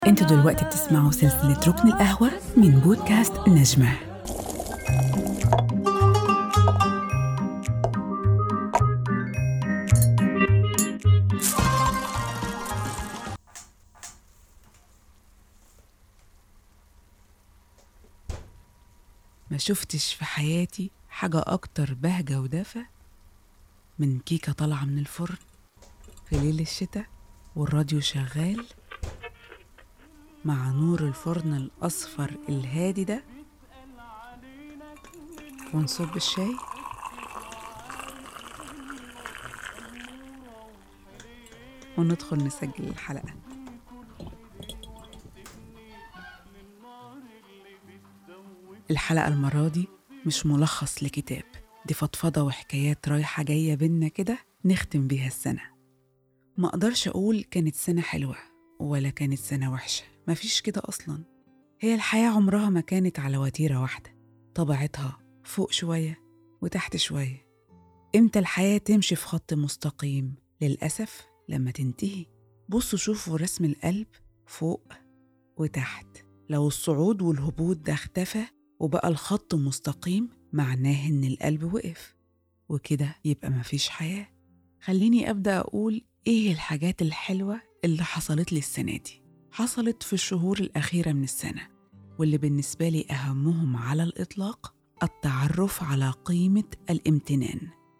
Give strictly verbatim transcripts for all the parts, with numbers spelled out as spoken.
انتوا دلوقتي بتسمعوا سلسلة ركن القهوة من بودكاست نجمة. ما شفتش في حياتي حاجة أكتر بهجة ودافى من كيكة طالعة من الفرن في ليل الشتاء والراديو شغال مع نور الفرن الأصفر الهادي ده، ونصب الشاي وندخل نسجل الحلقة. الحلقة المرة دي مش ملخص لكتاب، دي فضفضة وحكايات رايحة جاية بينا كده نختم بيها السنة. ما أقدرش أقول كانت سنة حلوة ولا كانت سنة وحشة، مفيش كده أصلاً. هي الحياة عمرها ما كانت على وتيرة واحدة، طبيعتها فوق شوية وتحت شوية. إمتى الحياة تمشي في خط مستقيم؟ للأسف لما تنتهي. بصوا شوفوا رسم القلب فوق وتحت، لو الصعود والهبوط ده اختفى وبقى الخط مستقيم معناه إن القلب وقف، وكده يبقى مفيش حياة. خليني أبدأ أقول إيه الحاجات الحلوة اللي حصلت لي السنة دي، حصلت في الشهور الأخيرة من السنة، واللي بالنسبة لي أهمهم على الإطلاق التعرف على قيمة الامتنان.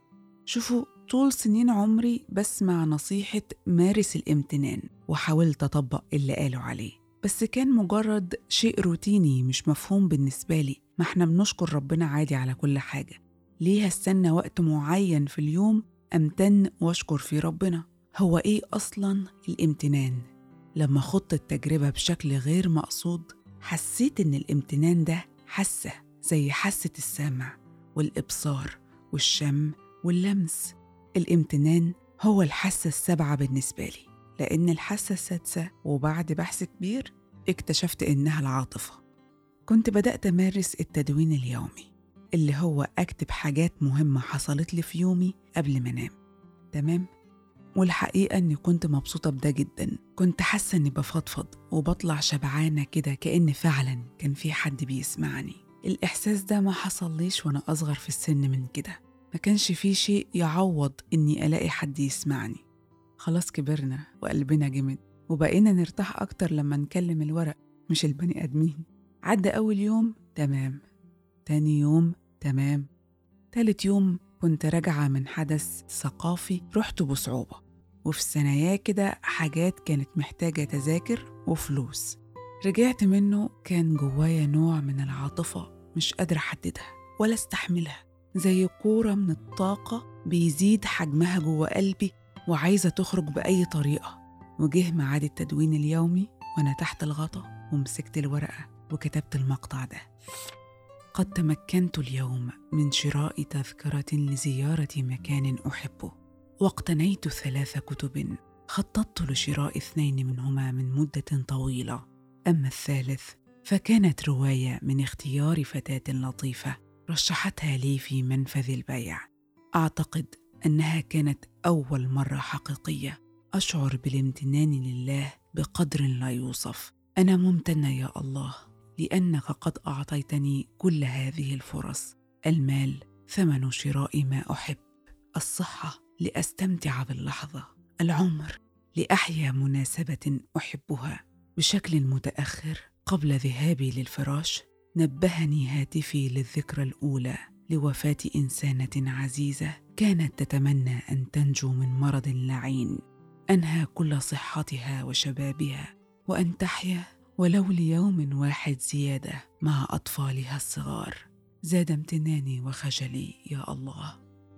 شوفوا، طول سنين عمري بسمع نصيحة مارس الامتنان، وحاولت أطبق اللي قالوا عليه، بس كان مجرد شيء روتيني مش مفهوم بالنسبة لي. ما احنا بنشكر ربنا عادي على كل حاجة، ليه هستنى وقت معين في اليوم أمتن وأشكر في ربنا؟ هو إيه أصلاً الامتنان؟ لما خضت التجربة بشكل غير مقصود حسيت إن الامتنان ده حاسة زي حاسة السمع والإبصار والشم واللمس. الامتنان هو الحاسة السابعة بالنسبة لي، لأن الحاسة السادسة وبعد بحث كبير اكتشفت إنها العاطفة. كنت بدأت أمارس التدوين اليومي، اللي هو أكتب حاجات مهمة حصلت لي في يومي قبل ما أنام. تمام؟ والحقيقة أني كنت مبسوطة بده جدا. كنت حاسة أني بفضفض وبطلع شبعانة كده، كأن فعلا كان في حد بيسمعني. الإحساس ده ما حصليش وأنا أصغر في السن من كده، ما كانش في شيء يعوض أني ألاقي حد يسمعني. خلاص كبرنا وقلبنا جمد وبقينا نرتاح أكتر لما نكلم الورق مش البني آدمين. عدى أول يوم تمام، تاني يوم تمام، تالت يوم كنت راجعة من حدث ثقافي رحت بصعوبة، وفي ثانية كده حاجات كانت محتاجة تذاكر وفلوس. رجعت منه كان جوايا نوع من العاطفة مش قادرة أحددها ولا استحملها، زي كورة من الطاقة بيزيد حجمها جوا قلبي وعايزة تخرج بأي طريقة. وجه ميعاد التدوين اليومي وأنا تحت الغطا ومسكت الورقة وكتبت المقطع ده: قد تمكنت اليوم من شراء تذكرة لزيارة مكان أحبه، واقتنيت ثلاث كتب، خططت لشراء اثنين منهما من مدة طويلة، أما الثالث فكانت رواية من اختيار فتاة لطيفة رشحتها لي في منفذ البيع. أعتقد أنها كانت أول مرة حقيقية أشعر بالامتنان لله بقدر لا يوصف. أنا ممتنة يا الله لأنك قد أعطيتني كل هذه الفرص: المال ثمن شراء ما أحب، الصحة لأستمتع باللحظة، العمر لأحيا مناسبة أحبها. بشكل متأخر قبل ذهابي للفراش نبهني هاتفي للذكرى الأولى لوفاة إنسانة عزيزة كانت تتمنى أن تنجو من مرض لعين أنهى كل صحتها وشبابها، وأن تحيا ولو ليوم واحد زيادة مع أطفالها الصغار. زاد امتناني وخجلي يا الله.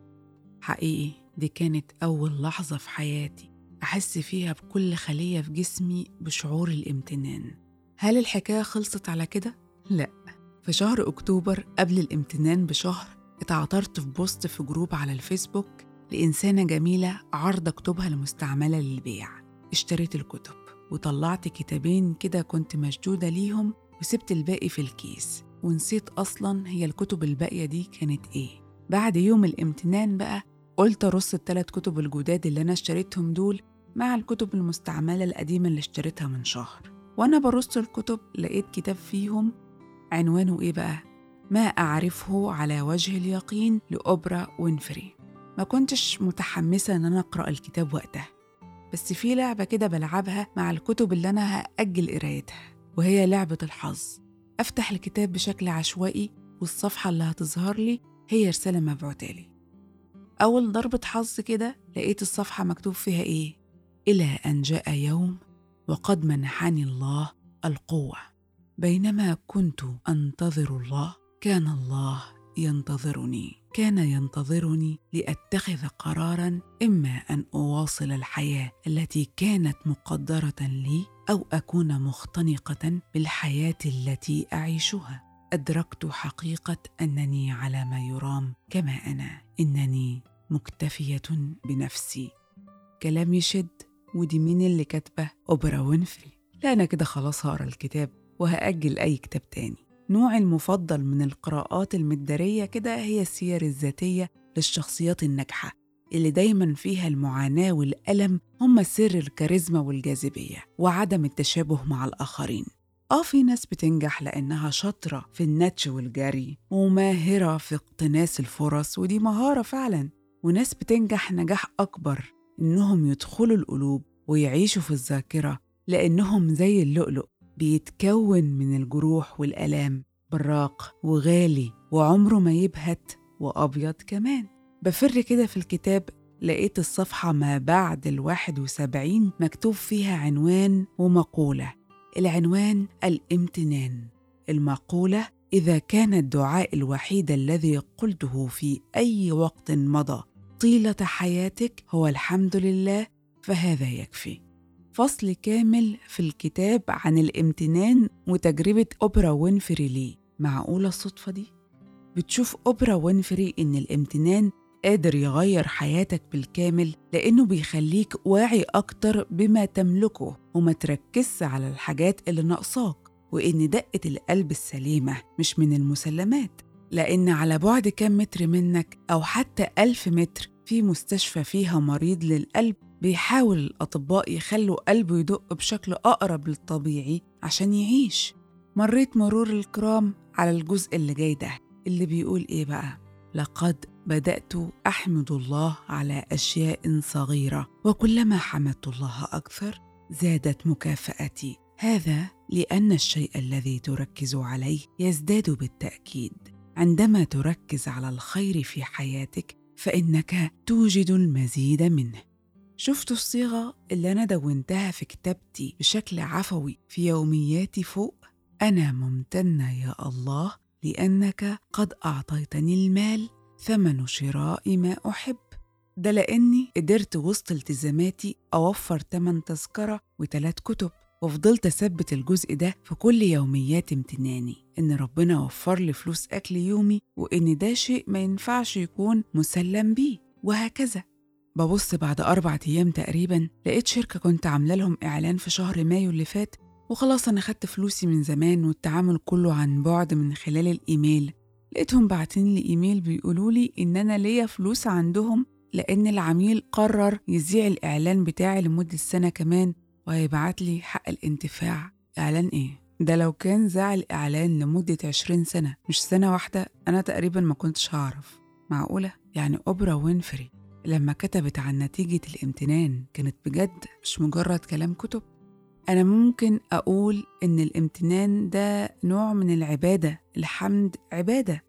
حقيقي دي كانت أول لحظة في حياتي أحس فيها بكل خلية في جسمي بشعور الامتنان. هل الحكاية خلصت على كده؟ لا. في شهر أكتوبر قبل الامتنان بشهر اتعثرت في بوست في جروب على الفيسبوك لإنسانة جميلة عرض كتبها المستعملة للبيع. اشتريت الكتب وطلعت كتابين كده كنت مشدودة ليهم، وسبت الباقي في الكيس ونسيت أصلاً هي الكتب الباقية دي كانت إيه. بعد يوم الامتنان بقى قلت أرص الثلاث كتب الجداد اللي أنا اشتريتهم دول مع الكتب المستعملة القديمة اللي اشتريتها من شهر، وأنا برص الكتب لقيت كتاب فيهم عنوانه إيه بقى؟ ما أعرفه على وجه اليقين لأوبرا وينفري. ما كنتش متحمسة إن أنا أقرأ الكتاب وقتها، بس في لعبة كده بلعبها مع الكتب اللي أنا هأجل قرايتها، وهي لعبة الحظ. أفتح الكتاب بشكل عشوائي والصفحة اللي هتظهر لي هي رسالة مبعوتالي. أول ضربة حظ كده لقيت الصفحة مكتوب فيها إيه؟ إلى أن جاء يوم وقد منحني الله القوة، بينما كنت أنتظر الله كان الله ينتظرني، كان ينتظرني لأتخذ قراراً، إما أن أواصل الحياة التي كانت مقدرة لي أو أكون مختنقة بالحياة التي أعيشها. أدركت حقيقة أنني على ما يرام كما أنا، إنني مكتفية بنفسي. كلام يشد. ودي مين اللي كاتبه؟ أوبرا وينفري. لا أنا كده خلاص هقرأ الكتاب وهأجل أي كتاب تاني. نوعي المفضل من القراءات المدارية كده هي السير الذاتية للشخصيات الناجحة اللي دايما فيها المعاناة والألم هم سر الكاريزما والجاذبية وعدم التشابه مع الآخرين. آه في ناس بتنجح لأنها شاطرة في النتش والجري وماهرة في اقتناس الفرص، ودي مهارة فعلا. وناس بتنجح نجاح أكبر إنهم يدخلوا القلوب ويعيشوا في الذاكرة، لأنهم زي اللؤلؤ بيتكون من الجروح والألام، براق وغالي وعمره ما يبهت وأبيض كمان. بفر كده في الكتاب لقيت الصفحة ما بعد الواحد وسبعين مكتوب فيها عنوان ومقولة. العنوان الامتنان. المقولة: إذا كان الدعاء الوحيد الذي قلته في أي وقت مضى طيلة حياتك هو الحمد لله فهذا يكفي. فصل كامل في الكتاب عن الامتنان وتجربة أوبرا وينفري ليه. معقولة الصدفة دي؟ بتشوف أوبرا وينفري إن الامتنان قادر يغير حياتك بالكامل، لأنه بيخليك واعي أكتر بما تملكه وما تركزش على الحاجات اللي ناقصاك، وإن دقة القلب السليمة مش من المسلمات، لأن على بعد كام متر منك أو حتى ألف متر في مستشفى فيها مريض للقلب بيحاول الأطباء يخلوا قلبه يدق بشكل أقرب للطبيعي عشان يعيش. مريت مرور الكرام على الجزء اللي جاي ده اللي بيقول إيه بقى؟ لقد بدأت أحمد الله على أشياء صغيرة، وكلما حمدت الله أكثر زادت مكافأتي. هذا لأن الشيء الذي تركز عليه يزداد بالتأكيد. عندما تركز على الخير في حياتك فإنك توجد المزيد منه. شفتوا الصيغة اللي أنا دونتها في كتابتي بشكل عفوي في يومياتي فوق؟ أنا ممتنة يا الله لأنك قد أعطيتني المال ثمن شراء ما أحب. ده لأني قدرت وسط التزاماتي أوفر تمن تذكرة وثلاث كتب، وفضلت أثبت الجزء ده في كل يوميات امتناني، إن ربنا وفر لي فلوس أكل يومي، وإن ده شيء ما ينفعش يكون مسلم بيه، وهكذا. ببص بعد أربعة أيام تقريباً لقيت شركة كنت عاملة لهم إعلان في شهر مايو اللي فات، وخلاص أنا خدت فلوسي من زمان والتعامل كله عن بعد من خلال الإيميل. لقيتهم باعتين لي إيميل بيقولوا لي إن أنا ليا فلوس عندهم لأن العميل قرر يذيع الإعلان بتاعي لمدة سنة كمان وهيبعت لي حق الانتفاع. إعلان إيه؟ ده لو كان ذاع الإعلان لمدة عشرين سنة مش سنة واحدة أنا تقريبا ما كنتش هعرف. معقولة؟ يعني أوبرا وينفري لما كتبت عن نتيجة الامتنان كانت بجد مش مجرد كلام كتب؟ أنا ممكن أقول إن الامتنان ده نوع من العبادة، الحمد عبادة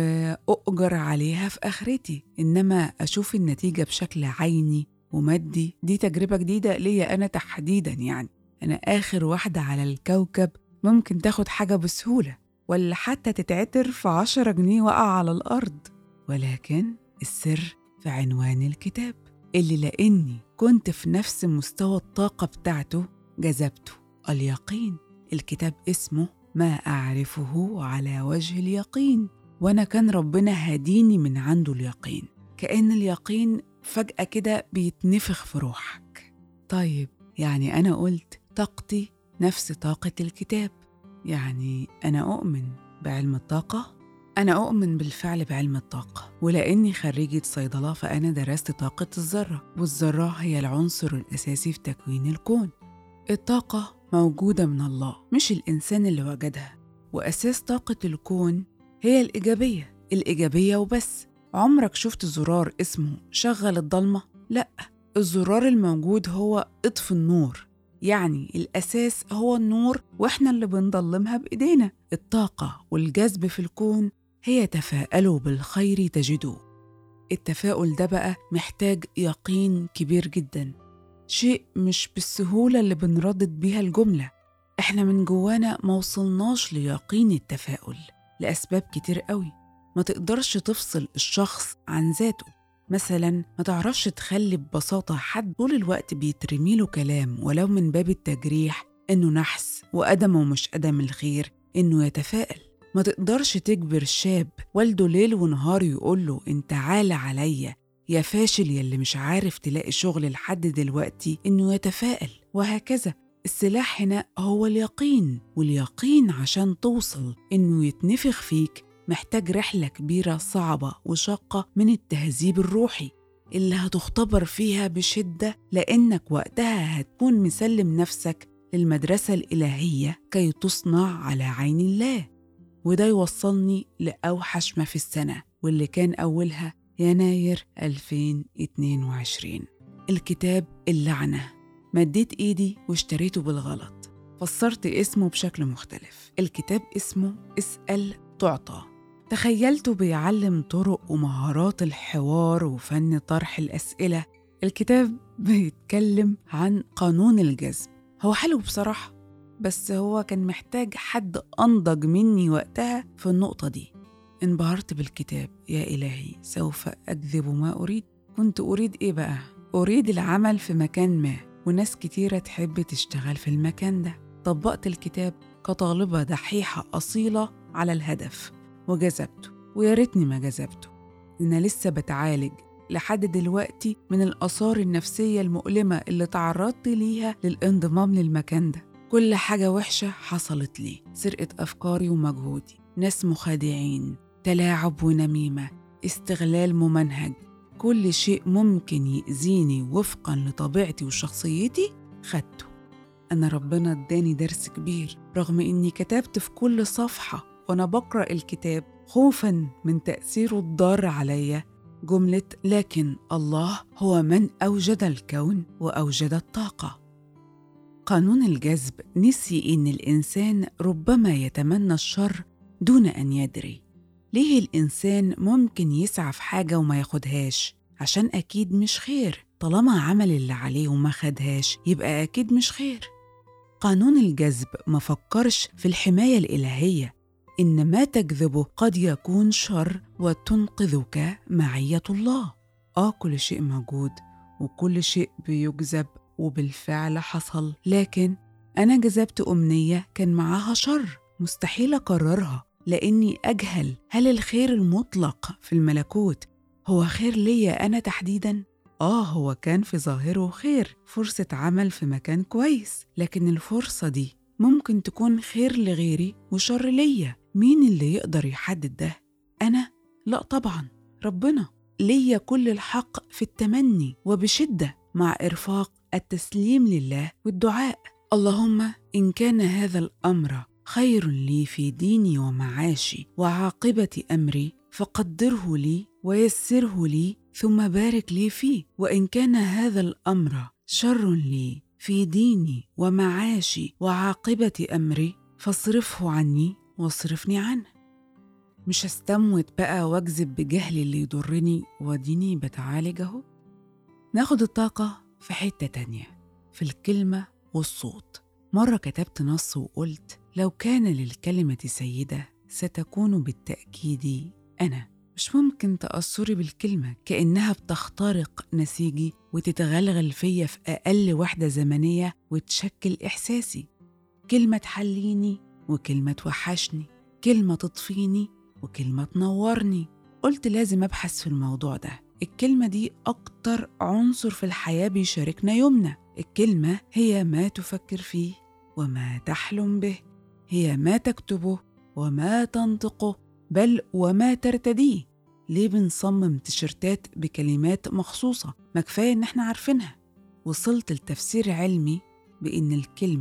وأؤجر عليها في آخرتي، إنما أشوف النتيجة بشكل عيني ومادي دي تجربة جديدة ليا أنا تحديداً. يعني أنا آخر واحدة على الكوكب ممكن تاخد حاجة بسهولة ولا حتى تتعتر في عشرة جنيه وقع على الأرض، ولكن السر في عنوان الكتاب اللي لأني كنت في نفس مستوى الطاقة بتاعته جذبته. اليقين. الكتاب اسمه ما أعرفه على وجه اليقين، وأنا كان ربنا هاديني من عنده اليقين، كأن اليقين فجأة كده بيتنفخ في روحك. طيب يعني أنا قلت طاقتي نفس طاقة الكتاب، يعني أنا أؤمن بعلم الطاقة؟ أنا أؤمن بالفعل بعلم الطاقة، ولأني خريجة صيدلة فأنا درست طاقة الذرة، والذرة هي العنصر الأساسي في تكوين الكون. الطاقة موجودة من الله مش الإنسان اللي وجدها، وأساس طاقة الكون هي الإيجابية، الإيجابية وبس. عمرك شفت زرار اسمه شغل الضلمة؟ لأ، الزرار الموجود هو اطفي النور، يعني الأساس هو النور وإحنا اللي بنضلمها بإيدينا. الطاقة والجذب في الكون هي تفاءلوا بالخير تجدوه. التفاؤل ده بقى محتاج يقين كبير جدا، شيء مش بالسهولة اللي بنردد بيها الجملة. إحنا من جوانا موصلناش ليقين التفاؤل لأسباب كتير قوي. ما تقدرش تفصل الشخص عن ذاته، مثلا ما تعرفش تخلي ببساطة حد طول الوقت بيترميله كلام ولو من باب التجريح إنه نحس وأدمه مش أدم الخير إنه يتفائل. ما تقدرش تجبر شاب والده ليل ونهار يقوله انت عالة عليا يا فاشل يلي مش عارف تلاقي شغل لحد دلوقتي إنه يتفائل، وهكذا. السلاح هنا هو اليقين، واليقين عشان توصل إنه يتنفخ فيك محتاج رحلة كبيرة صعبة وشاقة من التهذيب الروحي اللي هتختبر فيها بشدة، لأنك وقتها هتكون مسلم نفسك للمدرسة الإلهية كي تصنع على عين الله. وده يوصلني لأوحش ما في السنة، واللي كان أولها يناير ألفين واثنين وعشرين، الكتاب اللعنة. مديت إيدي واشتريته بالغلط، فسرت اسمه بشكل مختلف. الكتاب اسمه اسأل تعطى. تخيلته بيعلم طرق ومهارات الحوار وفن طرح الأسئلة. الكتاب بيتكلم عن قانون الجذب. هو حلو بصراحة، بس هو كان محتاج حد أنضج مني وقتها في النقطة دي. انبهرت بالكتاب. يا إلهي، سوف أجذب ما أريد. كنت أريد إيه بقى؟ أريد العمل في مكان ما، وناس كتيرة تحب تشتغل في المكان ده. طبقت الكتاب كطالبة دحيحة أصيلة على الهدف وجذبته، ويا ريتني ما جذبته. أنا لسه بتعالج لحد دلوقتي من الآثار النفسية المؤلمة اللي تعرضت ليها للانضمام للمكان ده. كل حاجة وحشة حصلت لي، سرقة أفكاري ومجهودي، ناس مخادعين، تلاعب ونميمة، استغلال ممنهج. كل شيء ممكن يأذيني وفقاً لطبيعتي وشخصيتي خدته. أنا ربنا اداني درس كبير، رغم إني كتبت في كل صفحة وأنا بقرأ الكتاب خوفاً من تأثيره الضار عليا جملة لكن الله هو من أوجد الكون وأوجد الطاقة. قانون الجذب نسي إن الإنسان ربما يتمنى الشر دون أن يدري. ليه الإنسان ممكن يسعى في حاجة وما ياخدهاش؟ عشان أكيد مش خير. طالما عمل اللي عليه وما خدهاش يبقى أكيد مش خير. قانون الجذب ما فكرش في الحماية الإلهية، إن ما تجذبه قد يكون شر وتنقذك معية الله. آه، كل شيء موجود وكل شيء بيجذب وبالفعل حصل، لكن أنا جذبت أمنية كان معاها شر، مستحيل أقررها لأني أجهل هل الخير المطلق في الملكوت هو خير ليا أنا تحديداً؟ آه، هو كان في ظاهره خير، فرصة عمل في مكان كويس، لكن الفرصة دي ممكن تكون خير لغيري وشر ليا. مين اللي يقدر يحدد ده؟ أنا؟ لا طبعاً، ربنا. ليا كل الحق في التمني وبشدة مع إرفاق التسليم لله والدعاء. اللهم إن كان هذا الأمر خير لي في ديني ومعاشي وعاقبة أمري فقدره لي ويسره لي ثم بارك لي فيه، وإن كان هذا الأمر شر لي في ديني ومعاشي وعاقبة أمري فاصرفه عني واصرفني عنه. مش هستموت بقى واجذب بجهل اللي يضرني وديني بتعالج اهو. ناخد الطاقة في حتة تانية، في الكلمة والصوت. مرة كتبت نص وقلت لو كان للكلمة سيدة ستكون بالتأكيد أنا. مش ممكن تأثري بالكلمة كأنها بتخترق نسيجي وتتغلغل فيا في أقل وحدة زمنية وتشكل إحساسي. كلمة تحليني وكلمة توحشني، كلمة تطفيني وكلمة تنورني. قلت لازم أبحث في الموضوع ده. الكلمة دي أكتر عنصر في الحياة بيشاركنا يومنا. الكلمة هي ما تفكر فيه وما تحلم به، هي ما تكتبه وما تنطقه، بل وما ترتديه. ليه بنصمم تيشرتات بكلمات مخصوصة؟ ما كفاية إن احنا عارفينها. وصلت لتفسير علمي بإن الكلمة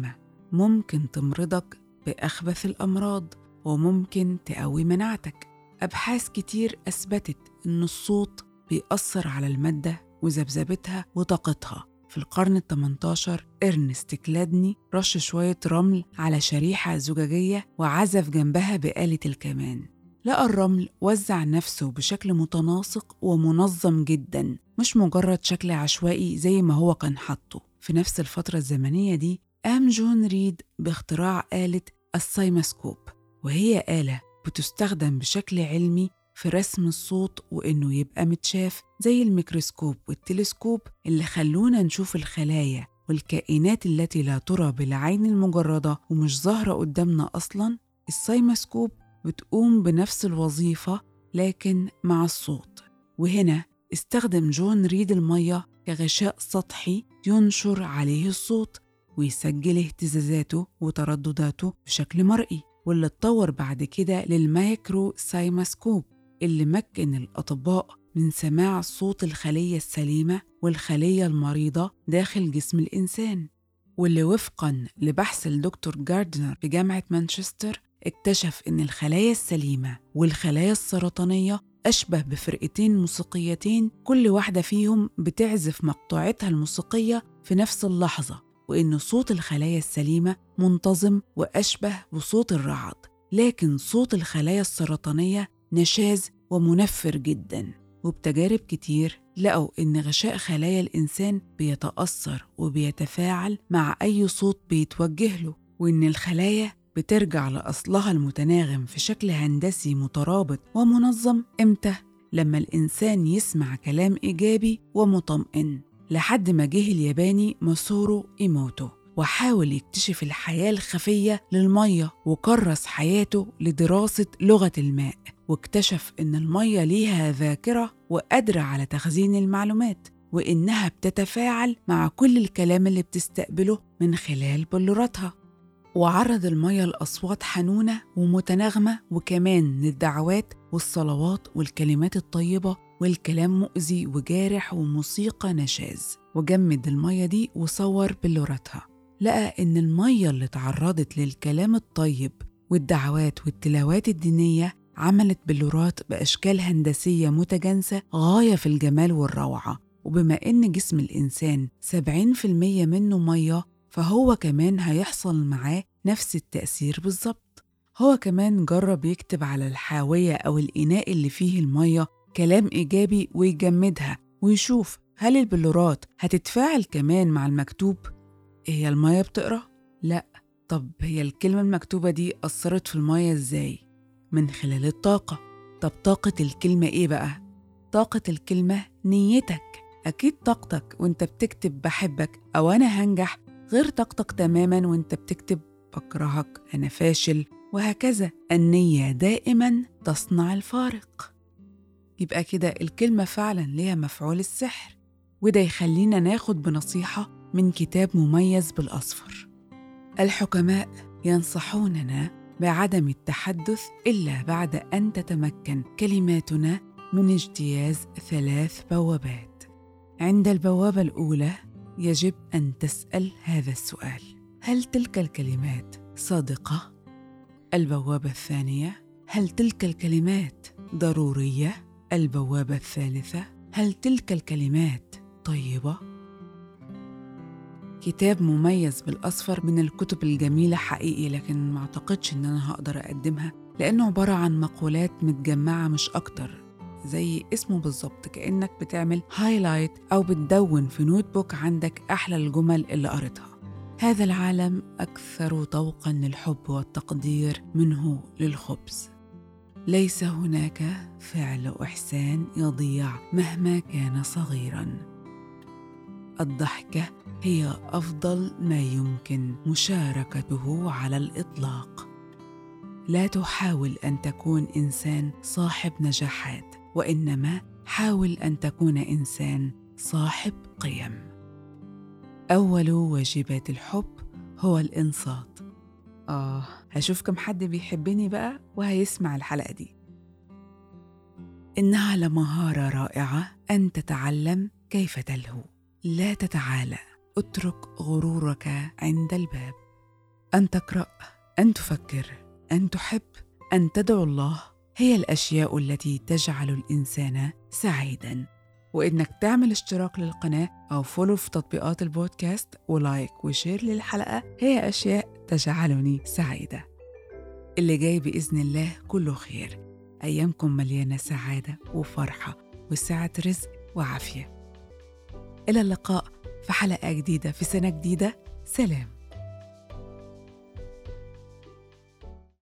ممكن تمرضك بأخبث الأمراض، وممكن تقوي مناعتك. أبحاث كتير أثبتت إن الصوت بيأثر على المادة وذبذبتها وطاقتها. في القرن الثمنتاشر إرنست كلادني رش شوية رمل على شريحة زجاجية وعزف جنبها بآلة الكمان. لقى الرمل وزع نفسه بشكل متناسق ومنظم جداً، مش مجرد شكل عشوائي زي ما هو كان حاطه. في نفس الفترة الزمنية دي قام جون ريد باختراع آلة السايماسكوب، وهي آلة بتستخدم بشكل علمي في رسم الصوت وإنه يبقى متشاف زي الميكروسكوب والتلسكوب اللي خلونا نشوف الخلايا والكائنات التي لا ترى بالعين المجردة ومش ظاهرة قدامنا أصلاً. السايماسكوب بتقوم بنفس الوظيفة لكن مع الصوت. وهنا استخدم جون ريد المية كغشاء سطحي ينشر عليه الصوت ويسجل اهتزازاته وتردداته بشكل مرئي، واللي اتطور بعد كده للمايكرو سايماسكوب اللي مكن الأطباء من سماع صوت الخلية السليمة والخلية المريضة داخل جسم الإنسان، واللي وفقاً لبحث الدكتور جاردنر في جامعة مانشستر اكتشف إن الخلايا السليمة والخلايا السرطانية أشبه بفرقتين موسيقيتين، كل واحدة فيهم بتعزف مقطوعتها الموسيقية في نفس اللحظة، وإن صوت الخلايا السليمة منتظم وأشبه بصوت الرعد، لكن صوت الخلايا السرطانية نشاز ومنفر جداً. وبتجارب كتير لقوا إن غشاء خلايا الإنسان بيتأثر وبيتفاعل مع أي صوت بيتوجه له، وإن الخلايا بترجع لأصلها المتناغم في شكل هندسي مترابط ومنظم إمتى؟ لما الإنسان يسمع كلام إيجابي ومطمئن. لحد ما جه الياباني ماسورو إيموتو وحاول يكتشف الحياة الخفية للمية، وكرس حياته لدراسة لغة الماء، واكتشف إن المية ليها ذاكرة وقادرة على تخزين المعلومات، وإنها بتتفاعل مع كل الكلام اللي بتستقبله من خلال بلوراتها. وعرض المية لأصوات حنونة ومتناغمة، وكمان للدعوات والصلوات والكلمات الطيبة والكلام مؤذي وجارح وموسيقى نشاز. وجمد المية دي وصور بلوراتها، لقى إن المية اللي تعرضت للكلام الطيب والدعوات والتلاوات الدينية عملت بلورات بأشكال هندسية متجانسة غاية في الجمال والروعة. وبما إن جسم الإنسان سبعين في المية منه مية، فهو كمان هيحصل معاه نفس التأثير بالظبط. هو كمان جرب يكتب على الحاوية أو الإناء اللي فيه المية كلام إيجابي ويجمدها، ويشوف هل البلورات هتتفاعل كمان مع المكتوب. هي المية بتقرأ؟ لأ. طب هي الكلمة المكتوبة دي أثرت في المية إزاي؟ من خلال الطاقة. طب طاقة الكلمة إيه بقى؟ طاقة الكلمة نيتك. أكيد طاقتك وإنت بتكتب بحبك أو أنا هنجح غير طاقتك تماماً وإنت بتكتب بكرهك، أنا فاشل، وهكذا. النية دائماً تصنع الفارق. يبقى كده الكلمة فعلاً ليها مفعول السحر. وده يخلينا ناخد بنصيحة من كتاب مميز بالأصفر. الحكماء ينصحوننا بعدم التحدث إلا بعد أن تتمكن كلماتنا من اجتياز ثلاث بوابات. عند البوابة الأولى يجب أن تسأل هذا السؤال: هل تلك الكلمات صادقة؟ البوابة الثانية: هل تلك الكلمات ضرورية؟ البوابة الثالثة: هل تلك الكلمات طيبة؟ كتاب مميز بالأصفر من الكتب الجميلة حقيقي، لكن ما أعتقدش إن أنا هقدر أقدمها لأنه عبارة عن مقولات متجمعة مش أكتر، زي اسمه بالظبط، كأنك بتعمل هايلايت أو بتدون في نوت بوك عندك أحلى الجمل اللي قريتها. هذا العالم أكثر ذوقاً للحب والتقدير منه للخبز. ليس هناك فعل إحسان يضيع مهما كان صغيراً. الضحكة هي أفضل ما يمكن مشاركته على الإطلاق. لا تحاول أن تكون إنسان صاحب نجاحات، وإنما حاول أن تكون إنسان صاحب قيم. أول واجبات الحب هو الإنصات. آه، هشوف كم حد بيحبني بقى وهيسمع الحلقة دي. إنها لمهارة رائعة أن تتعلم كيف تلهو. لا تتعالى، اترك غرورك عند الباب. أن تقرأ، أن تفكر، أن تحب، أن تدعو الله، هي الأشياء التي تجعل الإنسان سعيداً. وإنك تعمل اشتراك للقناة أو فولو في تطبيقات البودكاست ولايك وشير للحلقة هي أشياء تجعلني سعيدة. اللي جاي بإذن الله كله خير، أيامكم مليانة سعادة وفرحة وسعة رزق وعافية. إلى اللقاء في حلقة جديدة في سنة جديدة. سلام.